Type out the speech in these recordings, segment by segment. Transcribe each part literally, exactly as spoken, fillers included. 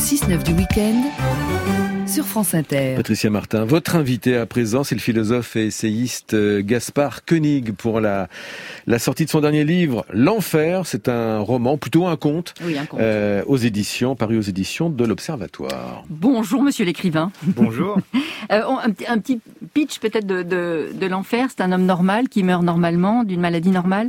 six neuf du week-end sur France Inter. Patricia Martin, votre invité à présent, c'est le philosophe et essayiste Gaspard Koenig pour la, la sortie de son dernier livre, L'Enfer. C'est un roman, plutôt un conte, oui, un conte. Euh, aux éditions, paru aux éditions de l'Observatoire. Bonjour monsieur l'écrivain. Bonjour. euh, un, un petit pitch peut-être de, de, de L'Enfer. C'est un homme normal qui meurt normalement d'une maladie normale?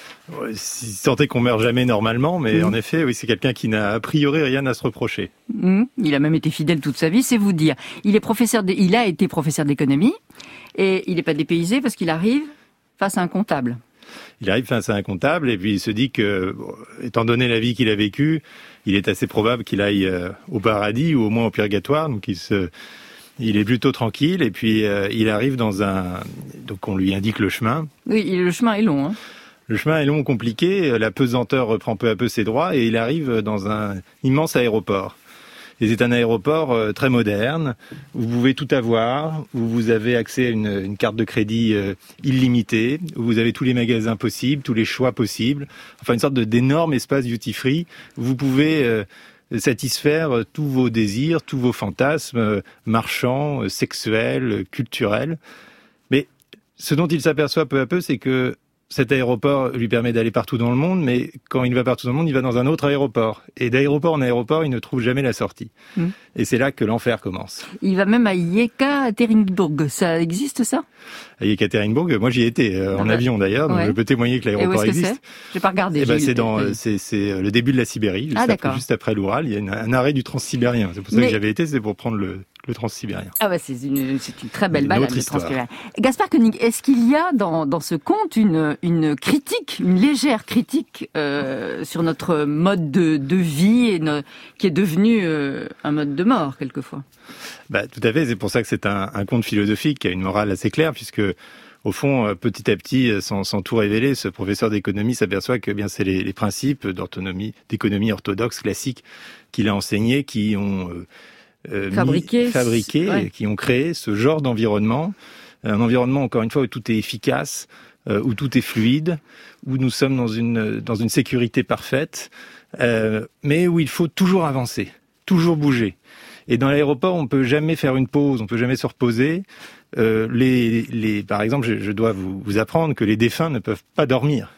Si tant est qu'on meurt jamais normalement, mais mmh. en effet, oui, c'est quelqu'un qui n'a a priori rien à se reprocher. Mmh. Il a même été fidèle toute sa vie, c'est vous dire. Il est professeur, de, il a été professeur d'économie et il n'est pas dépaysé parce qu'il arrive face à un comptable. Il arrive face à un comptable et puis il se dit que, bon, étant donné la vie qu'il a vécue, il est assez probable qu'il aille euh, au paradis ou au moins au purgatoire. Donc il se, il est plutôt tranquille et puis euh, il arrive dans un, donc on lui indique le chemin. Oui, le chemin est long, hein. Le chemin est long, compliqué, la pesanteur reprend peu à peu ses droits et il arrive dans un immense aéroport. Et c'est un aéroport très moderne, où vous pouvez tout avoir, où vous avez accès à une, une carte de crédit illimitée, où vous avez tous les magasins possibles, tous les choix possibles, enfin une sorte de, d'énorme espace duty-free, où vous pouvez euh, satisfaire tous vos désirs, tous vos fantasmes marchands, sexuels, culturels. Mais ce dont il s'aperçoit peu à peu, c'est que cet aéroport lui permet d'aller partout dans le monde, mais quand il va partout dans le monde, il va dans un autre aéroport. Et d'aéroport en aéroport, il ne trouve jamais la sortie. Mmh. Et c'est là que l'enfer commence. Il va même à Yekaterinbourg. Ça existe, ça? À Yekaterinbourg, moi j'y ai été, euh, en ah bah, avion d'ailleurs, donc ouais. je peux témoigner que l'aéroport et où est-ce existe. Que c'est J'ai pas regardé. Et bah, c'est, dans, c'est, c'est le début de la Sibérie, juste, ah, après, juste après l'Oural. Il y a une, un arrêt du transsibérien. C'est pour ça mais... que j'avais été, c'est pour prendre le... le transsibérien. Ah bah c'est une c'est une très belle balade, le transsibérien. Gaspard Koenig, est-ce qu'il y a dans dans ce conte une une critique, une légère critique euh, sur notre mode de de vie et no, qui est devenu euh, un mode de mort quelquefois? Bah tout à fait, c'est pour ça que c'est un un conte philosophique qui a une morale assez claire puisque au fond, petit à petit, sans, sans tout révéler, ce professeur d'économie s'aperçoit que bien c'est les, les principes d'autonomie, d'économie orthodoxe classique qu'il a enseignés qui ont euh, Euh, fabriqués, mis, fabriqués ouais. qui ont créé ce genre d'environnement, un environnement encore une fois où tout est efficace, euh, où tout est fluide, où nous sommes dans une dans une sécurité parfaite, euh, mais où il faut toujours avancer, toujours bouger. Et dans l'aéroport, on peut jamais faire une pause, on peut jamais se reposer. Euh, les les par exemple, je, je dois vous vous apprendre que les défunts ne peuvent pas dormir.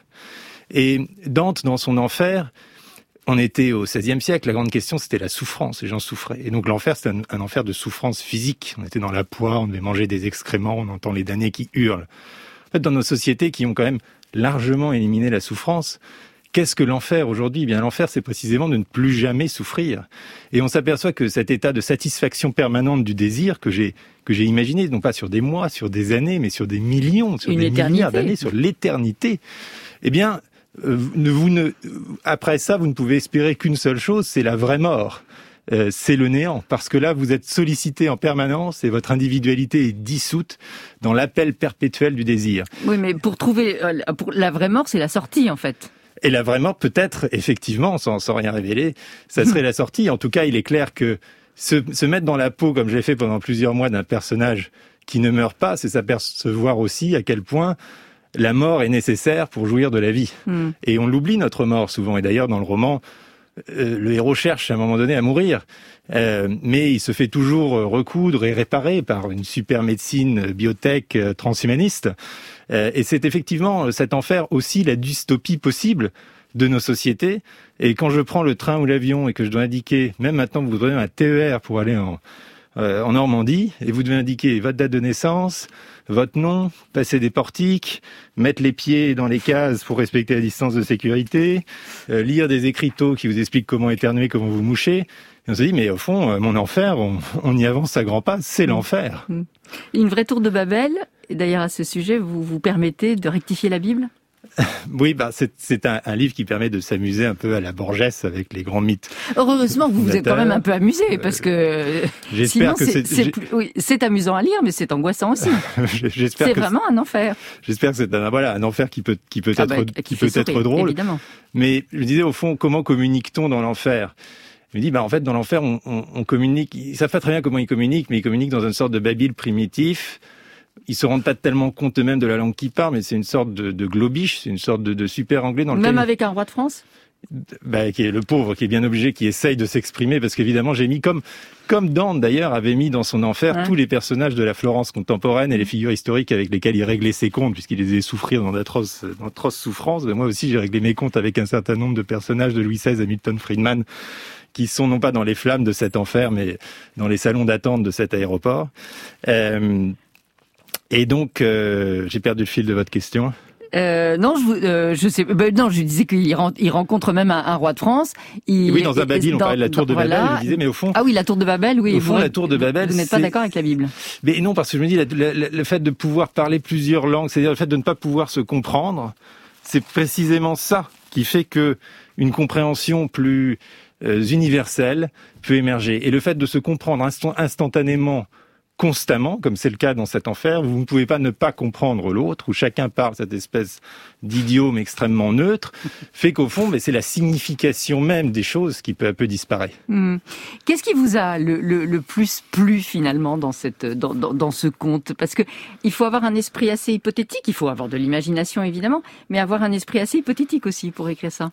Et Dante, dans son Enfer, on était au seizième siècle, la grande question c'était la souffrance, les gens souffraient. Et donc l'enfer c'était un, un enfer de souffrance physique. On était dans la poix, on devait manger des excréments, on entend les damnés qui hurlent. En fait, dans nos sociétés qui ont quand même largement éliminé la souffrance, qu'est-ce que l'enfer aujourd'hui ? Eh bien, l'enfer c'est précisément de ne plus jamais souffrir. Et on s'aperçoit que cet état de satisfaction permanente du désir que j'ai que j'ai imaginé, non pas sur des mois, sur des années, mais sur des millions, sur Une des éternité. milliards d'années, sur l'éternité, eh bien Euh, vous ne, après ça, vous ne pouvez espérer qu'une seule chose, c'est la vraie mort. Euh, c'est le néant, parce que là, vous êtes sollicité en permanence et votre individualité est dissoute dans l'appel perpétuel du désir. Oui, mais pour trouver euh, pour la vraie mort, c'est la sortie, en fait. Et la vraie mort, peut-être, effectivement, sans, sans rien révéler, ça serait la sortie. En tout cas, il est clair que se, se mettre dans la peau, comme je l'ai fait pendant plusieurs mois, d'un personnage qui ne meurt pas, c'est s'apercevoir aussi à quel point la mort est nécessaire pour jouir de la vie. Mmh. Et on l'oublie, notre mort, souvent. Et d'ailleurs, dans le roman, euh, le héros cherche à un moment donné à mourir. Euh, mais il se fait toujours recoudre et réparer par une super médecine biotech euh, transhumaniste. Euh, et c'est effectivement cet enfer aussi la dystopie possible de nos sociétés. Et quand je prends le train ou l'avion et que je dois indiquer, même maintenant vous donnez un T E R pour aller en, euh, en Normandie, et vous devez indiquer votre date de naissance, votre nom, passer des portiques, mettre les pieds dans les cases pour respecter la distance de sécurité, euh, lire des écriteaux qui vous expliquent comment éternuer, comment vous moucher. Et on se dit, mais au fond, euh, mon enfer, on, on y avance à grands pas, c'est mmh. l'enfer. Mmh. Une vraie tour de Babel, et d'ailleurs à ce sujet, vous vous permettez de rectifier la Bible ? Oui, bah c'est, c'est un, un livre qui permet de s'amuser un peu à la Borgès avec les grands mythes. Heureusement que vous vous êtes quand même un peu amusé, parce que j'espère sinon que c'est, c'est, c'est, plus, oui, c'est amusant à lire, mais c'est angoissant aussi. j'espère c'est que vraiment c'est... un enfer. J'espère que c'est un, voilà, un enfer qui peut, qui peut ah être, bah, qui, qui peut sourire, être drôle. Évidemment. Mais je me disais au fond, comment communique-t-on dans l'enfer ? Je me dis, bah en fait, dans l'enfer, on, on, on communique. Ils savent pas très bien comment ils communiquent, mais ils communiquent dans une sorte de babil primitif. Ils se rendent pas tellement compte eux-mêmes de la langue qu'ils parlent, mais c'est une sorte de, de globish, c'est une sorte de, de super anglais dans lequel... Même avec un roi de France ? bah, qui est le pauvre, qui est bien obligé, qui essaye de s'exprimer, parce qu'évidemment j'ai mis comme comme Dante d'ailleurs avait mis dans son enfer ouais. tous les personnages de la Florence contemporaine et les figures historiques avec lesquelles il réglait ses comptes, puisqu'il les faisait souffrir dans d'atroces, d'atroces souffrances. Moi aussi j'ai réglé mes comptes avec un certain nombre de personnages de Louis seize, Hamilton Friedman, qui sont non pas dans les flammes de cet enfer, mais dans les salons d'attente de cet aéroport. Euh, et donc euh, j'ai perdu le fil de votre question. Euh, non, je, euh, je sais. Ben non, je disais qu'il ren- il rencontre même un, un roi de France. Il, oui, dans un Babel, on parlait de la tour de Babel. Voilà. Je disais, mais au fond. Ah oui, la tour de Babel. Oui. Au fond, vous, la tour de Babel. Vous, vous n'êtes pas d'accord avec la Bible. Mais non, parce que je me dis, la, la, le fait de pouvoir parler plusieurs langues, c'est-à-dire le fait de ne pas pouvoir se comprendre, c'est précisément ça qui fait que une compréhension plus euh, universelle peut émerger. Et le fait de se comprendre instant, instantanément. Constamment, comme c'est le cas dans cet enfer, vous ne pouvez pas ne pas comprendre l'autre, où chacun parle cette espèce d'idiome extrêmement neutre, fait qu'au fond, mais c'est la signification même des choses qui peu à peu disparaît. Mmh. Qu'est-ce qui vous a le, le, le plus plu finalement dans, cette, dans, dans, dans ce conte ? Parce que il faut avoir un esprit assez hypothétique, il faut avoir de l'imagination évidemment, mais avoir un esprit assez hypothétique aussi pour écrire ça.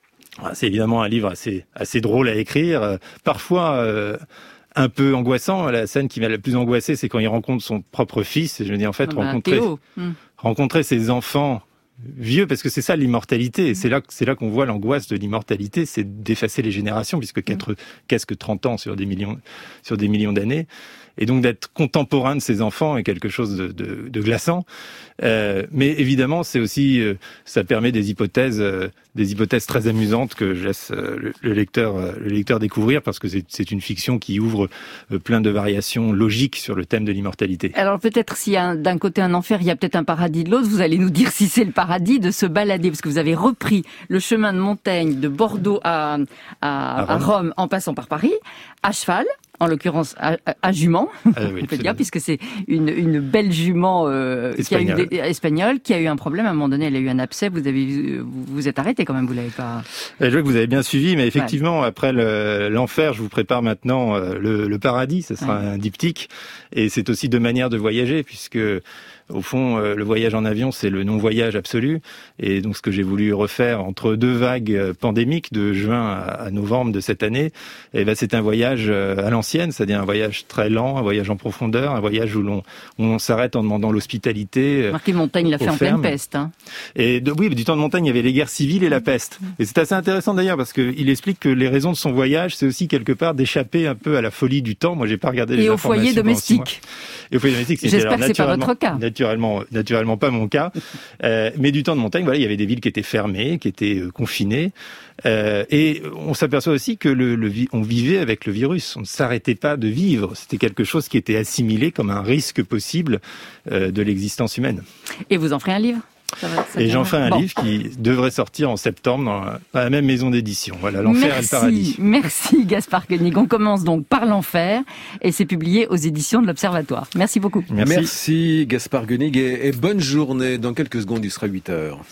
C'est évidemment un livre assez, assez drôle à écrire, parfois... Euh, un peu angoissant. La scène qui m'a le plus angoissé, c'est quand il rencontre son propre fils. Et je me dis, en fait, ah bah, rencontrer, mmh. rencontrer ses enfants vieux, parce que c'est ça l'immortalité. Et c'est là, c'est là qu'on voit l'angoisse de l'immortalité, c'est d'effacer les générations, puisque quatre, mmh. qu'est-ce que trente ans sur des millions, sur des millions d'années. Et donc d'être contemporain de ses enfants est quelque chose de, de, de glaçant. Euh, mais évidemment, c'est aussi, euh, ça permet des hypothèses, euh, des hypothèses très amusantes que je laisse euh, le, le lecteur, euh, le lecteur découvrir, parce que c'est, c'est une fiction qui ouvre euh, plein de variations logiques sur le thème de l'immortalité. Alors peut-être s'il y a un, d'un côté un enfer, il y a peut-être un paradis de l'autre. Vous allez nous dire si c'est le paradis de se balader, parce que vous avez repris le chemin de montagne de Bordeaux à, à, à, Rome. à Rome, en passant par Paris, à cheval. En l'occurrence, à, à jument, ah oui, on peut dire, puisque c'est une, une belle jument euh, qui a eu des, espagnole, qui a eu un problème à un moment donné. Elle a eu un abcès. Vous avez, vous vous êtes arrêté quand même. Vous l'avez pas. Je vois que vous avez bien suivi, mais effectivement, ouais. après le, l'enfer, je vous prépare maintenant le, le paradis. Ce sera ouais. un diptyque, et c'est aussi deux manières de voyager, puisque au fond, le voyage en avion, c'est le non-voyage absolu. Et donc, ce que j'ai voulu refaire entre deux vagues pandémiques, de juin à novembre de cette année, eh ben, c'est un voyage à l'ancienne, c'est-à-dire un voyage très lent, un voyage en profondeur, un voyage où l'on, où on s'arrête en demandant l'hospitalité. Marquis Montaigne l'a fait en pleine peste. Hein. Et de, oui, du temps de Montaigne, il y avait les guerres civiles et la peste. Et c'est assez intéressant d'ailleurs, parce qu'il explique que les raisons de son voyage, c'est aussi quelque part d'échapper un peu à la folie du temps. Moi, j'ai pas regardé les et informations. Et au foyer domestique. Et au foyer domestique, c'était J'espère alors, que c'est pas votre cas. Naturellement, naturellement pas mon cas. Euh, mais du temps de Montaigne, voilà, il y avait des villes qui étaient fermées, qui étaient euh, confinées. Euh, et on s'aperçoit aussi que le, le, on vivait avec le virus. On ne s'arrêtait pas de vivre. C'était quelque chose qui était assimilé comme un risque possible euh, de l'existence humaine. Et vous en ferez un livre ? Ça va, ça et j'en ferai un bon. livre qui devrait sortir en septembre dans la, dans la même maison d'édition. Voilà, l'enfer merci, et le paradis. Merci Gaspard Koenig. On commence donc par l'enfer et c'est publié aux éditions de l'Observatoire. Merci beaucoup. Merci, merci Gaspard Koenig et, et bonne journée. Dans quelques secondes, il sera huit heures.